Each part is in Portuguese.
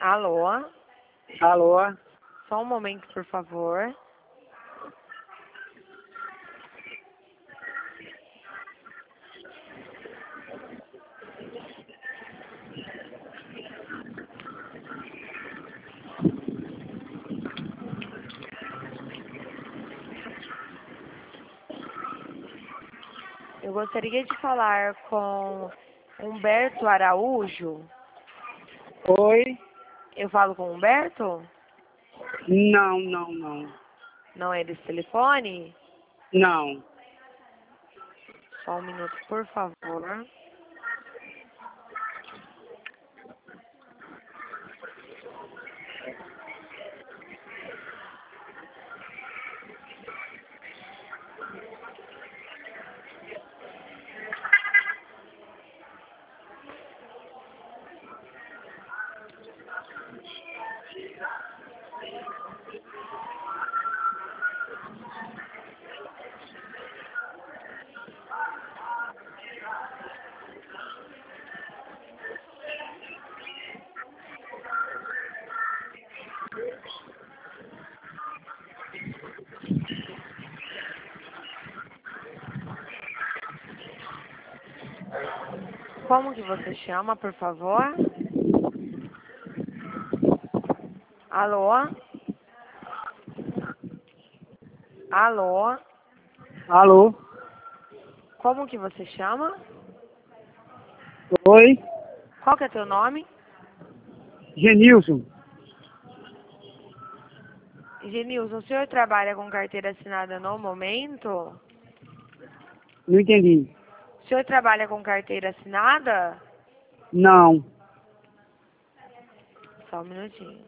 Alô? Alô? Só um momento, por favor. Eu gostaria de falar com Humberto Araújo. Oi? Eu falo com Humberto? Não. Não é desse telefone? Não. Só um minuto, por favor. Como que você chama, por favor? Alô? Alô? Alô? Como que você chama? Oi? Qual que é teu nome? Genilson? Genilson, o senhor trabalha com carteira assinada no momento? Não entendi. O senhor trabalha com carteira assinada? Não. Só um minutinho.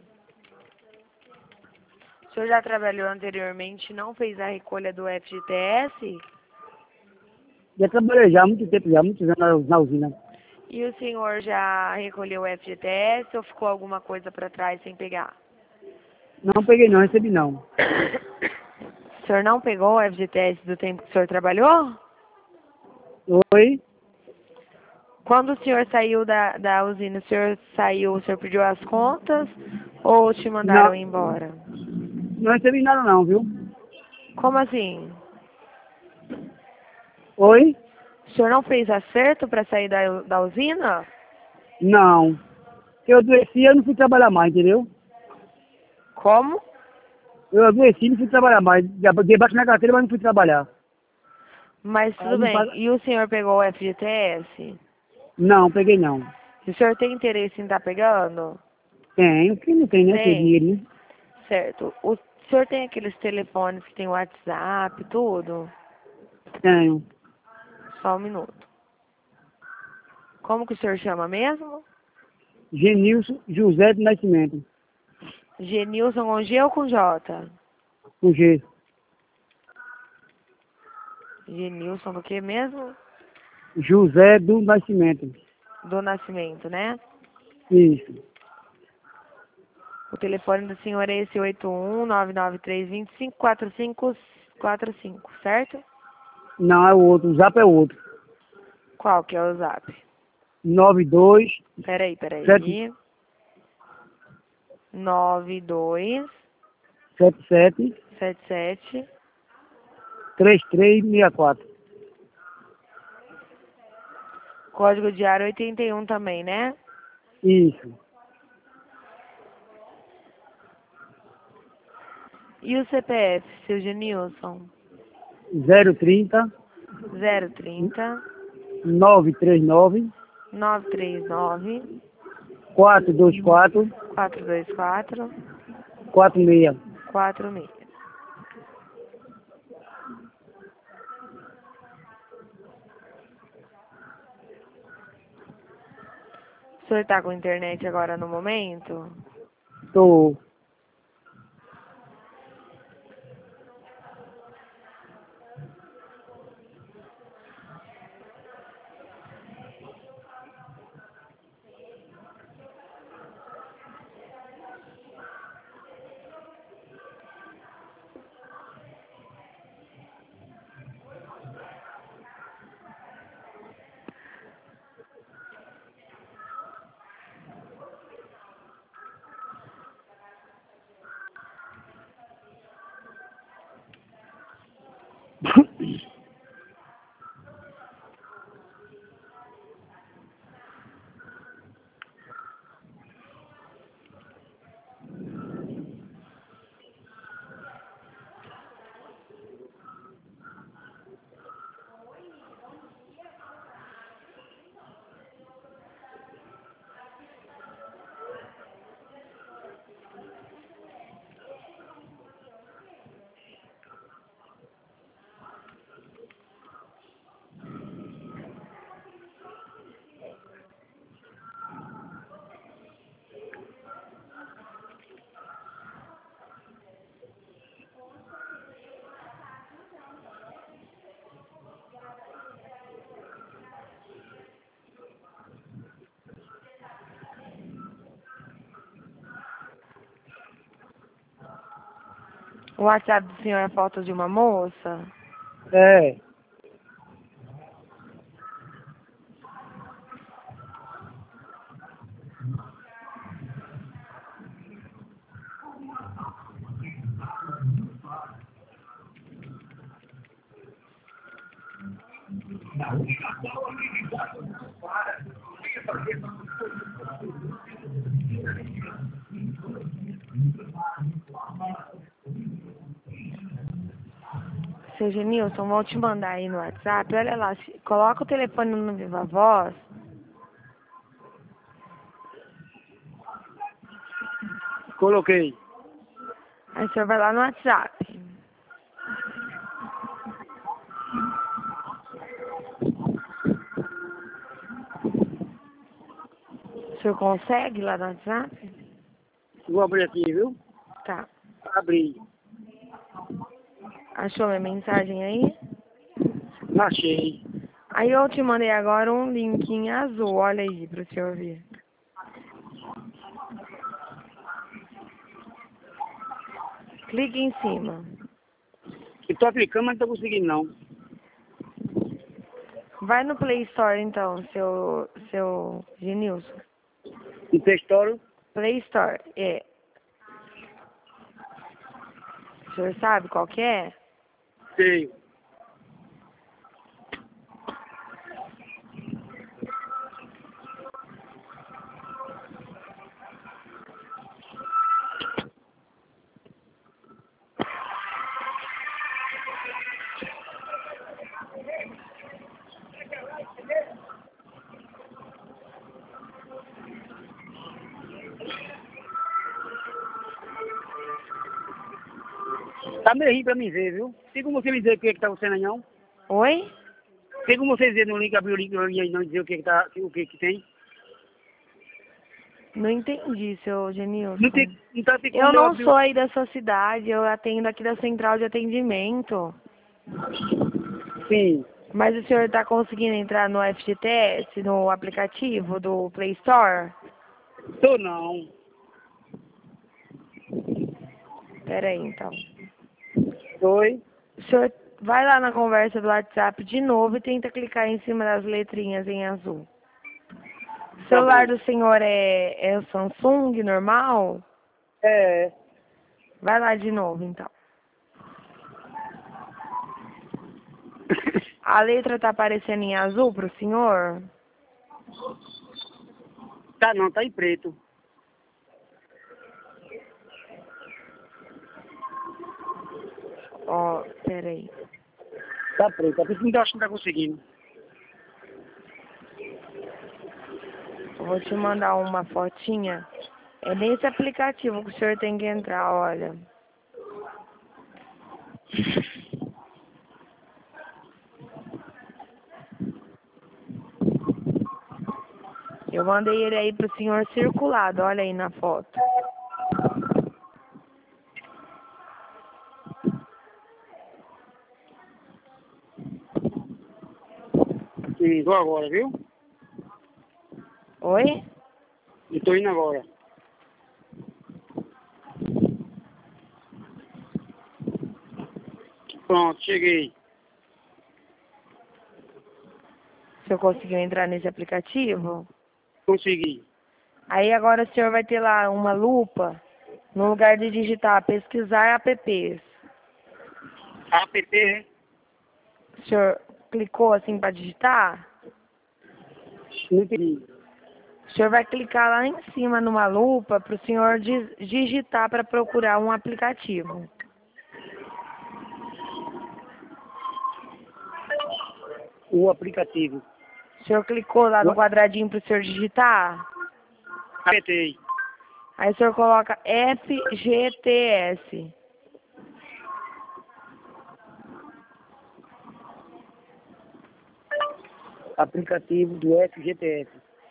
O senhor já trabalhou anteriormente e não fez a recolha do FGTS? Já trabalhei já há muito tempo, já há muitos anos na usina. E o senhor já recolheu o FGTS ou ficou alguma coisa para trás sem pegar? Não peguei não, recebi não. O senhor não pegou o FGTS do tempo que o senhor trabalhou? Oi? Quando o senhor saiu da usina, o senhor pediu as contas ou te mandaram Não. embora? Não recebi nada não, viu? Como assim? Oi? O senhor não fez acerto para sair da usina? Não. Eu adoeci, eu não fui trabalhar mais, entendeu? Como? Eu adoeci e não fui trabalhar mais. Já debaixo na carteira, mas não fui trabalhar. Mas Aí tudo não bem. paga... E o senhor pegou o FGTS? Não, peguei não. O senhor tem interesse em estar pegando? Tem, quem não tem, né? Tem Tem. dinheiro, né? Certo. O senhor tem aqueles telefones que tem WhatsApp, tudo? Tenho. Só um minuto. Como que o senhor chama mesmo? Genilson José do Nascimento. Genilson com G ou com J? Com G. Genilson do que mesmo? José do Nascimento. Do Nascimento, né? Isso. O telefone do senhor é esse 81-993-25-4545, certo? Não, é o outro. O zap é o outro. Qual que é o zap? 92 Peraí. 92 77 77 3364. código de área 81 também, né? Isso. E o CPF, seu Genilson? 030 030 939 939 424 424 46. 46. O senhor tá com internet agora no momento? Tô. O WhatsApp do senhor é foto de uma moça? É. Seu Genilson, vou te mandar aí no WhatsApp. Olha lá, coloca o telefone no Viva Voz. Coloquei. Aí o senhor vai lá no WhatsApp. O senhor consegue lá no WhatsApp? Vou abrir aqui, viu? Tá. Abri. Achou minha mensagem aí? Achei. Aí eu te mandei agora um link em azul. Olha aí pro senhor ver. Clique em cima. Eu tô aplicando, mas não tô conseguindo, não. Vai no Play Store então, seu Genilson. E textório? Play Store, é. O senhor sabe qual que é? Sei. Tá meio ruim pra mim ver, viu? Tem como você me dizer o que tá acontecendo aí, não? Oi? Tem como você dizer no link, abrir o link pra mim aí, não dizer o que tá, o que tem? Não entendi, seu Genilson. Não tá tem como Eu não abrir sou aí da sua cidade, eu atendo aqui da central de atendimento. Sim. Mas o senhor está conseguindo entrar no FGTS, no aplicativo do Play Store? Tô não. Pera aí, então. Oi. O senhor vai lá na conversa do WhatsApp de novo e tenta clicar em cima das letrinhas em azul. O Tá celular bom. do senhor é o Samsung normal? É. Vai lá de novo, então. A letra tá aparecendo em azul pro senhor? Tá não, tá em preto. Ó, pera aí. Tá preto. É por isso que eu acho que não tá conseguindo. Eu vou te mandar uma fotinha. É nesse aplicativo que o senhor tem que entrar, olha. Eu mandei ele aí pro senhor circulado, olha aí na foto. Sim, vou agora, viu? Oi? Eu tô indo agora. Pronto, cheguei. O senhor conseguiu entrar nesse aplicativo? Consegui. Aí agora o senhor vai ter lá uma lupa, no lugar de digitar pesquisar apps. App, é? O senhor clicou assim para digitar? Não entendi. O senhor vai clicar lá em cima numa lupa para o senhor digitar para procurar um aplicativo. O aplicativo. O senhor clicou lá no O... quadradinho para o senhor digitar? Apertei. Aí o senhor coloca FGTS. Aplicativo do FGTS.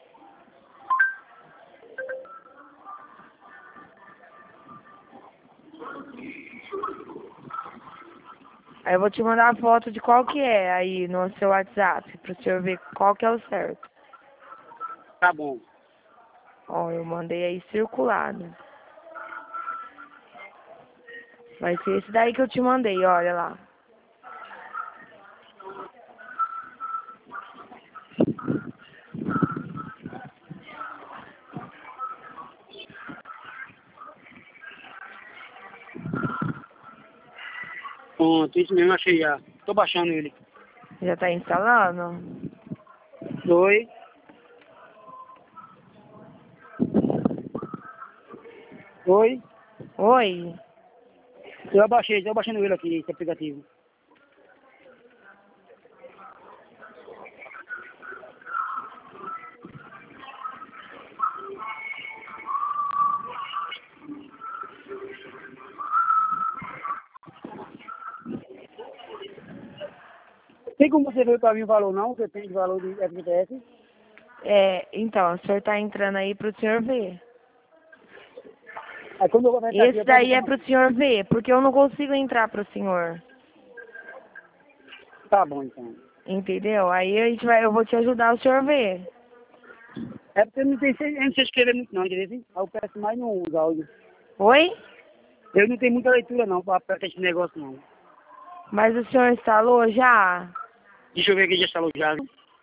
Aí eu vou te mandar a foto de qual que é aí no seu WhatsApp, para o senhor ver qual que é o certo. Tá bom. Ó, eu mandei aí circulado. Vai ser esse daí que eu te mandei, olha lá. Pronto, isso mesmo, achei já. Tô baixando ele. Já tá instalando? Oi. Oi. Oi? Eu abaixei, tô baixando ele aqui, esse aplicativo. Tem como você ver pra mim o valor não, que eu tenho de valor de FGTS? Então, o senhor tá entrando aí pro senhor ver. Aí quando eu vou apertar aqui, Esse eu pego daí é pro senhor ver, porque eu não consigo entrar pro senhor. Tá bom, então. Entendeu? Aí eu vou te ajudar o senhor ver. É porque eu não sei escrever muito não, entendeu? Aí eu peço mais nos áudios. Oi? Eu não tenho muita leitura não, pra apertar esse negócio não. Mas o senhor instalou já? Deixa eu ver aqui, já instalou já.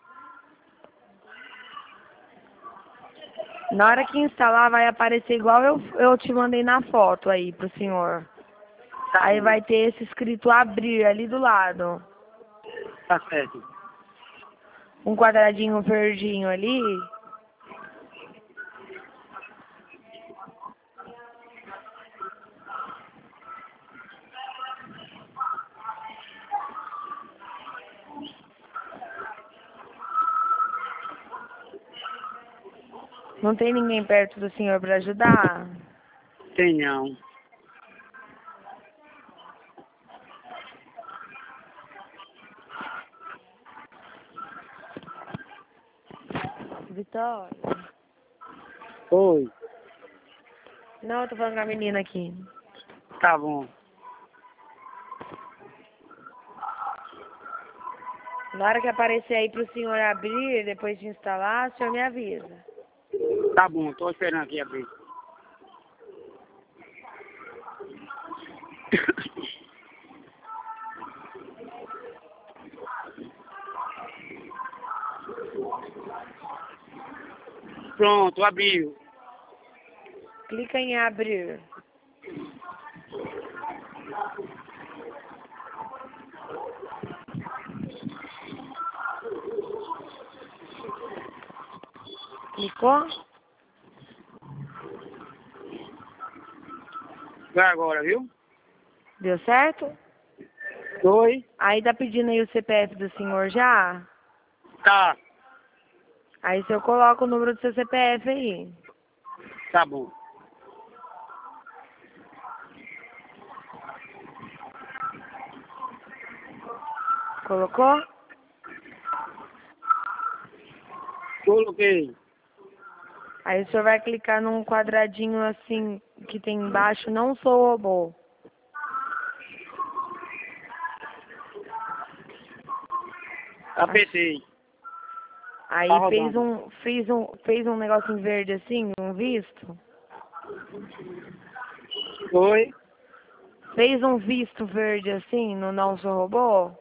Na hora que instalar vai aparecer igual eu te mandei na foto aí pro senhor. Tá Aí bom, vai ter esse escrito abrir ali do lado. tá certo. Um quadradinho verdinho ali. Não tem ninguém perto do senhor para ajudar? Tem não. Vitória. Oi, Não, eu tô falando com a menina aqui. tá bom. Na hora que aparecer aí pro senhor abrir, depois de instalar, o senhor me avisa. Tá bom, tô esperando aqui abrir. Pronto, abriu. Clica em abrir. Clicou? Vai agora, viu? Deu certo? Oi, Aí tá pedindo aí o CPF do senhor já? tá, Aí o senhor coloca o número do seu CPF aí. tá bom. Colocou? Coloquei. Aí o senhor vai clicar num quadradinho assim que tem embaixo, não sou robô. Apertei. Aí Tá fez rodando. um negocinho verde assim, um visto. Oi, Fez um visto verde assim no não sou robô.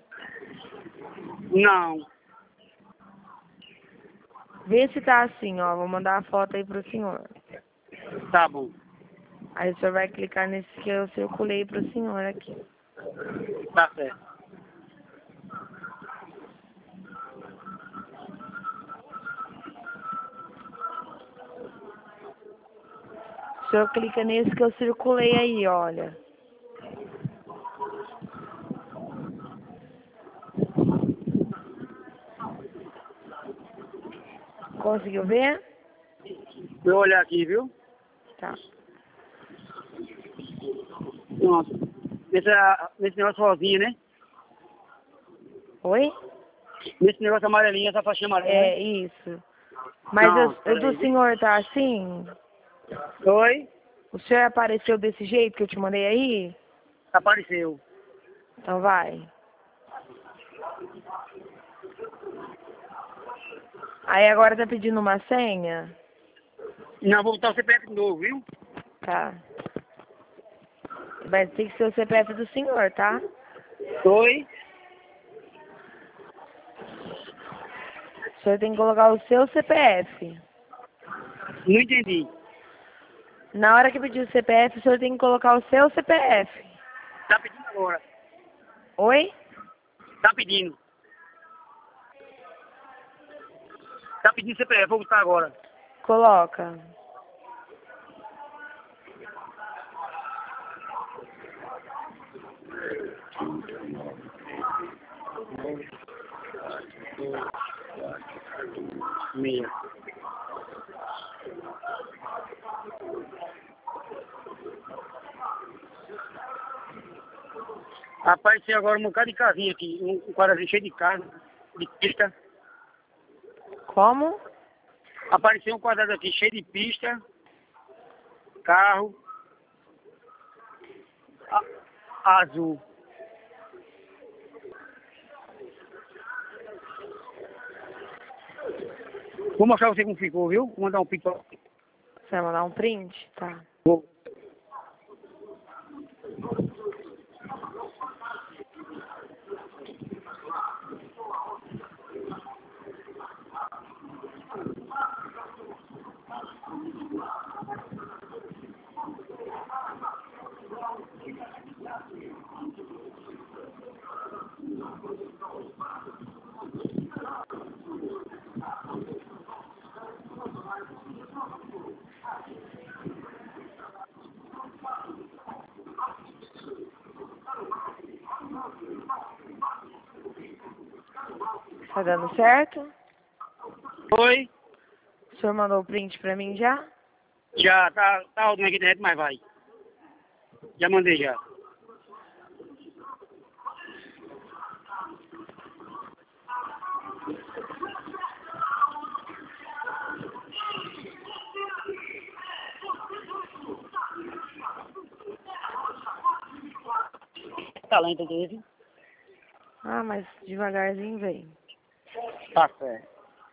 não. Vê se tá assim, ó. Vou mandar a foto aí pro senhor. Tá bom, Aí o senhor vai clicar nesse que eu circulei pro senhor aqui. tá certo. O senhor clica nesse que eu circulei aí, olha. Conseguiu ver? Vou olhar aqui, viu? Tá. Pronto. Nesse negócio rosinha, né? Oi? Nesse negócio amarelinho, essa faixinha amarela, né? É, isso. Mas Não, o do peraí. senhor tá assim? Oi, O senhor apareceu desse jeito que eu te mandei aí? apareceu. Então vai. Aí agora tá pedindo uma senha? Não, vou botar o CPF de novo, viu? Tá. Mas tem que ser o CPF do senhor, tá? Oi? O senhor tem que colocar o seu CPF. Não entendi. Na hora que pedir o CPF, o senhor tem que colocar o seu CPF. Tá pedindo agora. Oi? Tá pedindo. Tá pedindo CPF, vou buscar agora. Coloca. Meia. Apareceu agora um bocado de casinha aqui, um quadradinho cheio de carne, de pista. Como? Apareceu um quadrado aqui cheio de pista, carro, azul. Vou mostrar pra você como ficou, viu? Vou mandar um pico. Você vai mandar um print? Tá. Vou. Tá dando certo? Oi? O senhor mandou o print pra mim já? Já, tá rodando aqui dentro, mas vai. Já mandei já. Tá lento aqui, Ah, mas devagarzinho vem. tá certo.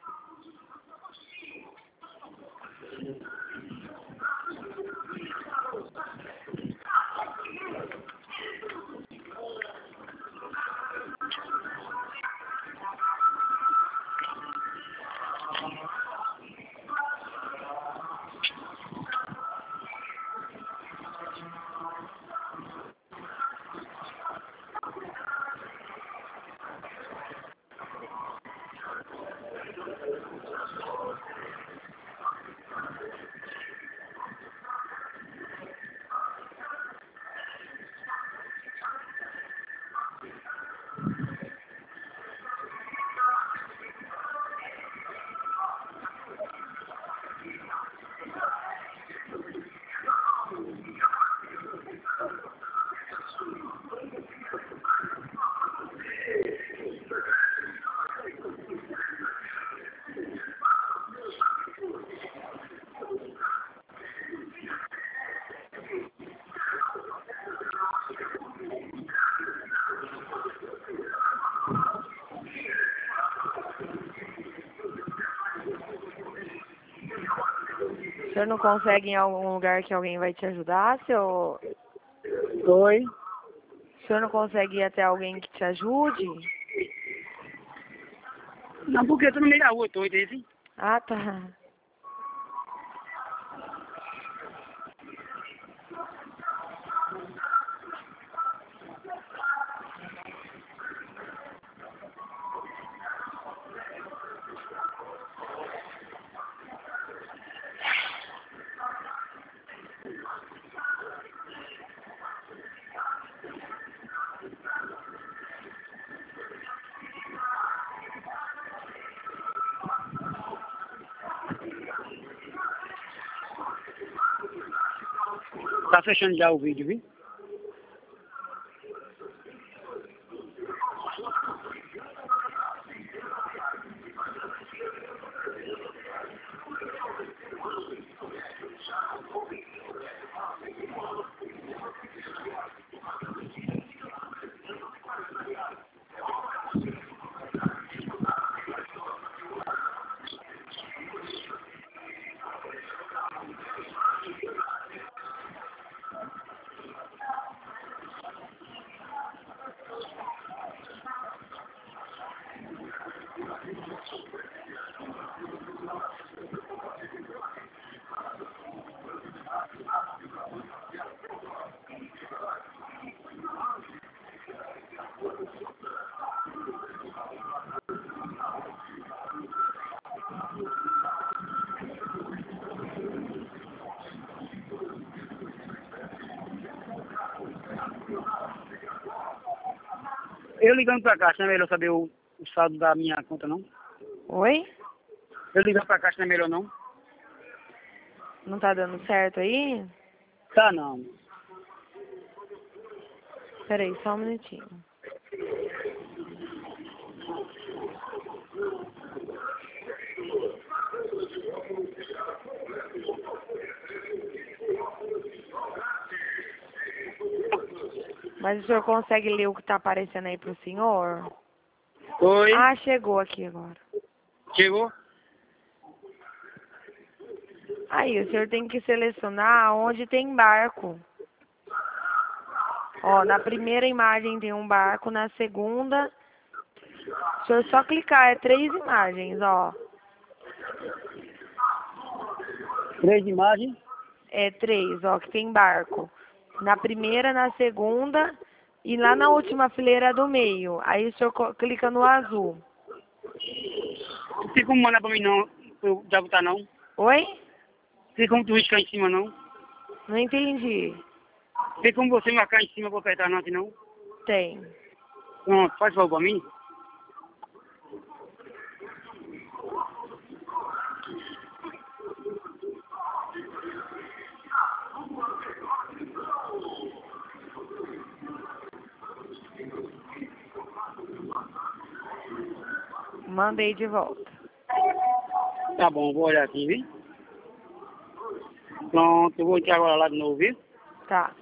O senhor não consegue em algum lugar que alguém vai te ajudar, seu... Oi? O senhor não consegue ir até alguém que te ajude? Não, porque eu tô no meio da rua, tô, entendeu? Ah, tá. Tá fechando já o vídeo, viu? Eu ligando pra Caixa, não é melhor saber o saldo da minha conta, não? Oi? Eu ligando pra Caixa não é melhor, não? Não tá dando certo aí? Tá, não. Peraí, só um minutinho. Mas o senhor consegue ler o que tá aparecendo aí pro senhor? Oi? Ah, chegou aqui agora. Chegou? Aí, o senhor tem que selecionar onde tem barco. Ó, na primeira imagem tem um barco, na segunda, o senhor só clicar, é 3 imagens, ó. 3 imagens. É 3, ó, que tem barco. Na primeira, na segunda e lá na última fileira do meio. Aí o senhor clica no azul. Não tem como mandar pra mim, não. Eu já botar, não. Oi? Tem como tu riscar em cima, não. Não entendi. Tem como você marcar em cima pra apertar, não, assim, não. Tem. Pronto, faz favor pra mim. Mandei de volta. Tá bom, vou olhar aqui, viu? Pronto, eu vou entrar agora lá de novo, viu? Tá.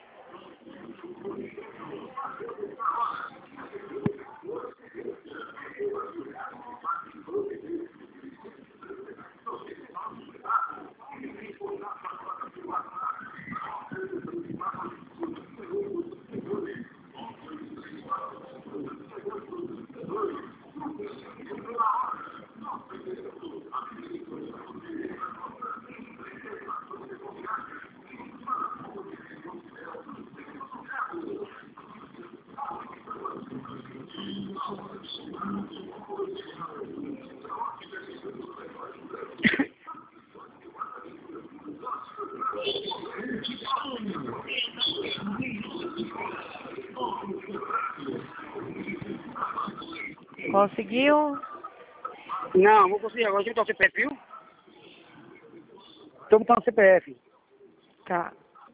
Conseguiu? Não, vou conseguir agora. Deixa eu botar o CPF, viu? Tô botando o CPF. Tá.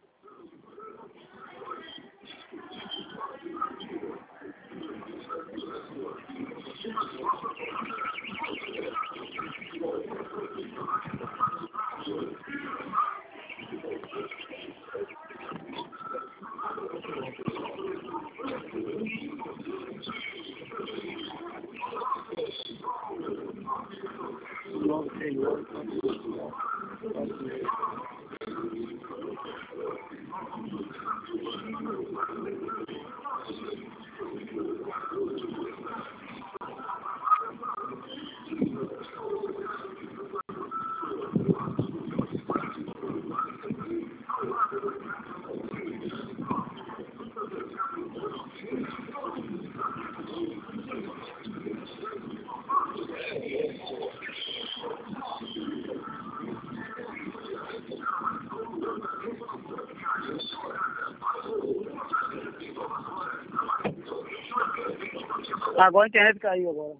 Agora a internet caiu agora.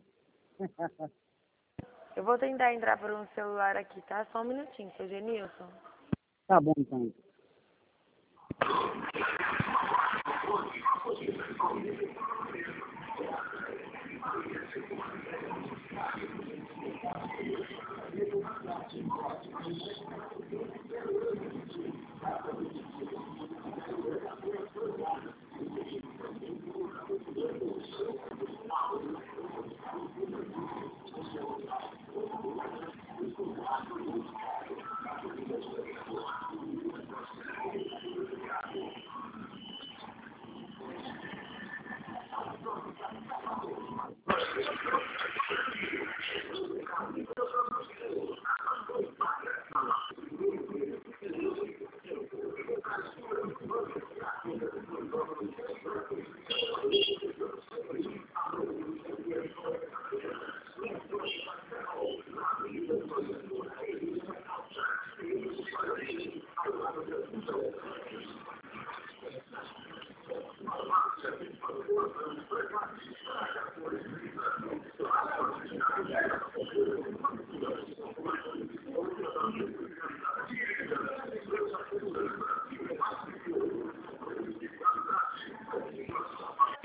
Eu vou tentar entrar por um celular aqui, tá? Só um minutinho, seu Genilson. Tá bom, então.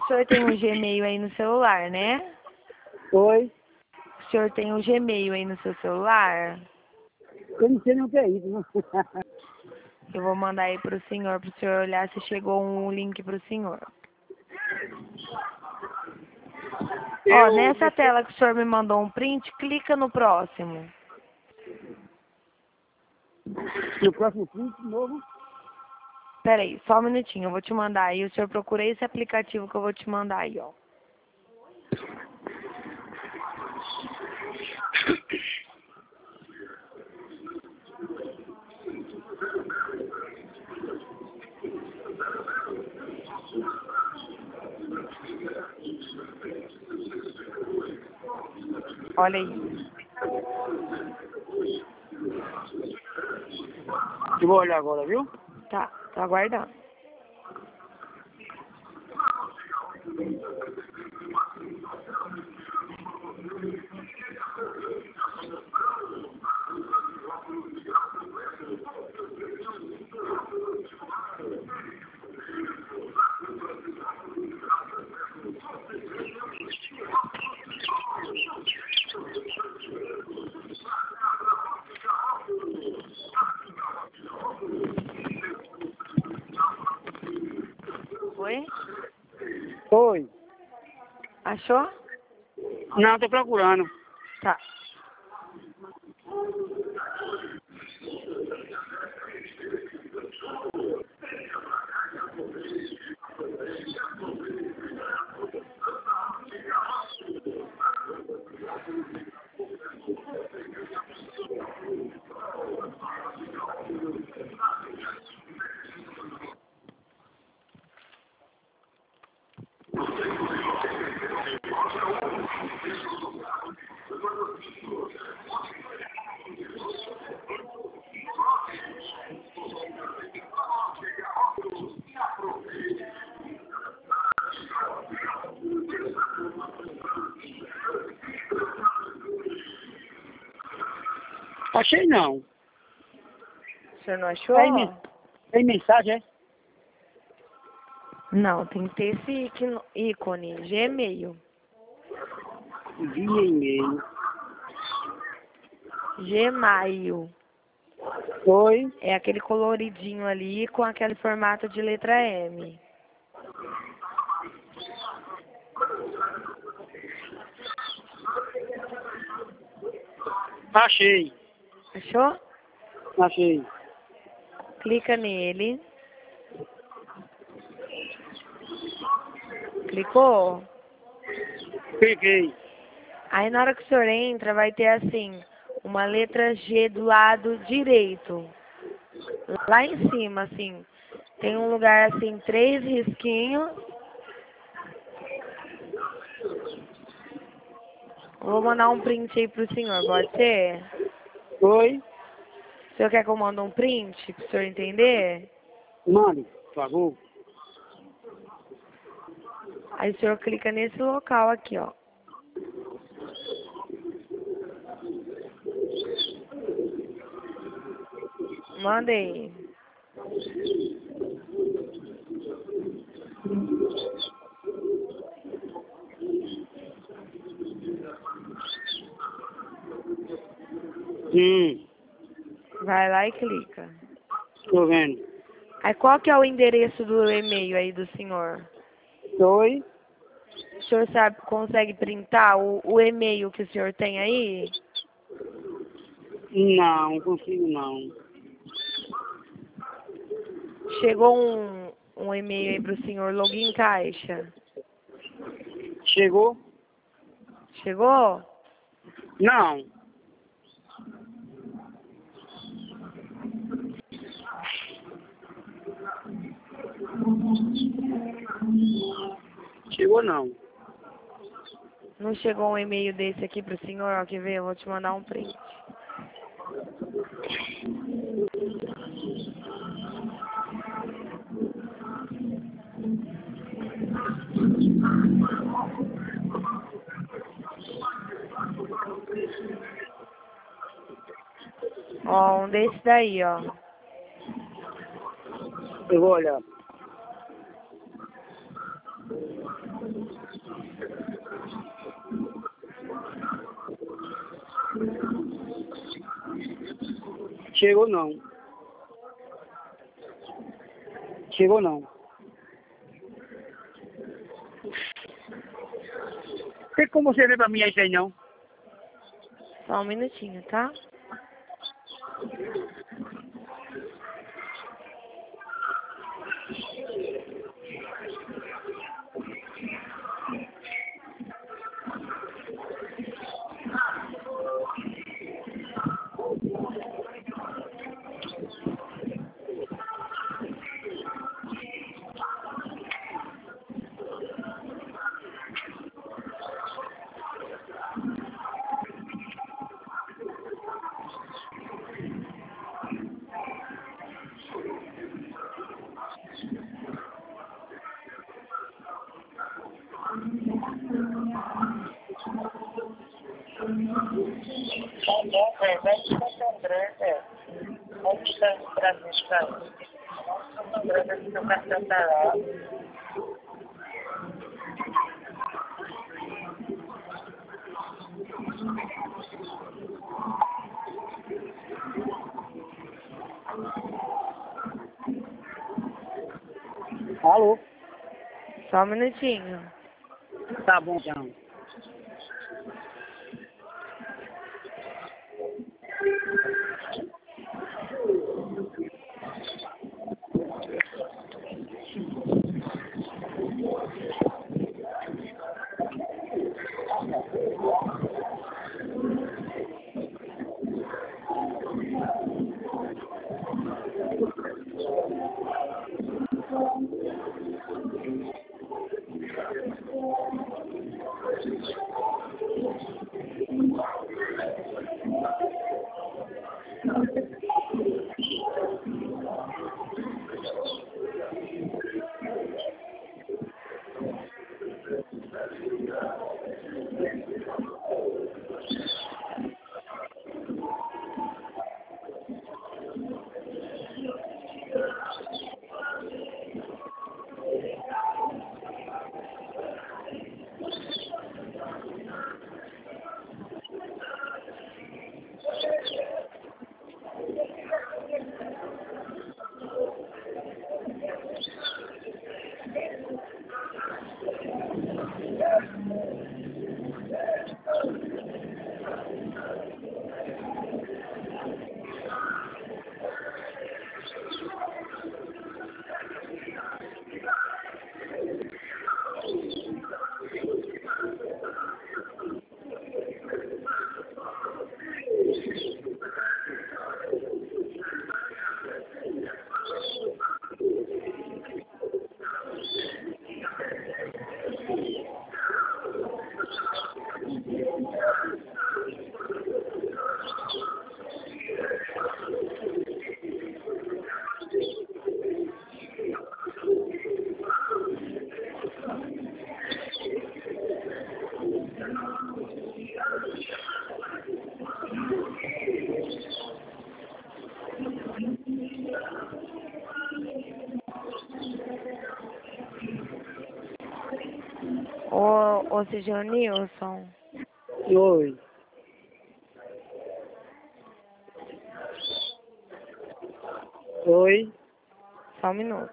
senhor tem um Gmail aí no celular, né? Oi. O senhor tem um Gmail aí no seu celular? Eu não sei nem o que é isso, né? Eu vou mandar aí pro senhor olhar se chegou um link pro senhor. Ó, nessa tela que o senhor me mandou um print, clica no próximo. No próximo print, de novo. Peraí, só um minutinho, eu vou te mandar aí. O senhor procura esse aplicativo que eu vou te mandar aí, ó. Olha aí. Eu vou olhar agora, viu? Tá, tô aguardando. Oi? Oi. Achou? Não, tô procurando. Tá. Achei não. O senhor não achou? Tem mensagem, é? Não, tem que ter esse ícone, Gmail. Via e-mail. Gmail. Oi. É aquele coloridinho ali com aquele formato de letra M. Achei. Achou? Achei. Clica nele. Clicou? Peguei. Aí na hora que o senhor entra, vai ter assim, uma letra G do lado direito. Lá em cima, assim, tem um lugar assim, 3 risquinhos. Vou mandar um print aí pro senhor, pode ser? Oi. O senhor quer que eu mande um print pro senhor entender? Mande, por favor. Aí o senhor clica nesse local aqui, ó. Mandei. Vai lá e clica. Tô vendo. Aí qual que é o endereço do e-mail aí do senhor? Oi. O senhor sabe, consegue printar o e-mail que o senhor tem aí? Não consigo não. Chegou um e-mail aí pro senhor, login caixa. Chegou? Chegou? Não. Chegou não. Não chegou um e-mail desse aqui pro senhor? Ó, quer ver? Eu vou te mandar um print. Ó, um desse daí, ó. Eu vou olhar. Chegou não. Chegou não. Tem como você ver pra mim aí, não? Só um minutinho, tá? Alô? Só um minutinho. Tá bom, então. Ô, seja Nilson. Oi. Oi. Só um minuto.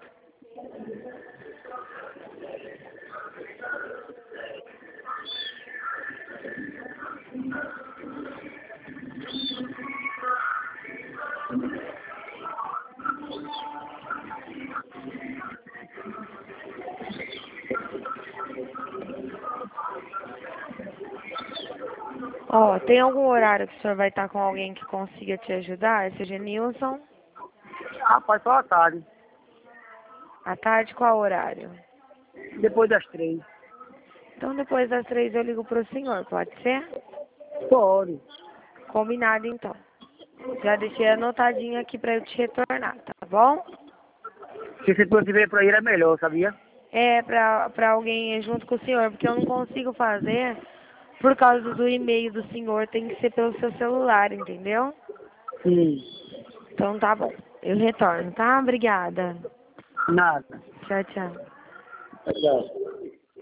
Ó, tem algum horário que o senhor vai estar com alguém que consiga te ajudar? Seja Nilson? Rapaz, só à tarde. À tarde, qual horário? Depois das 3. Então, depois das 3 eu ligo pro senhor, pode ser? Pode. Combinado, então. Já deixei anotadinho aqui pra eu te retornar, tá bom? Se você fosse ver por aí era melhor, sabia? É, pra alguém ir junto com o senhor, porque eu não consigo fazer por causa do e-mail do senhor, tem que ser pelo seu celular, entendeu? Sim. Então tá bom. Eu retorno, tá? Obrigada. Nada. Tchau, tchau. Tchau.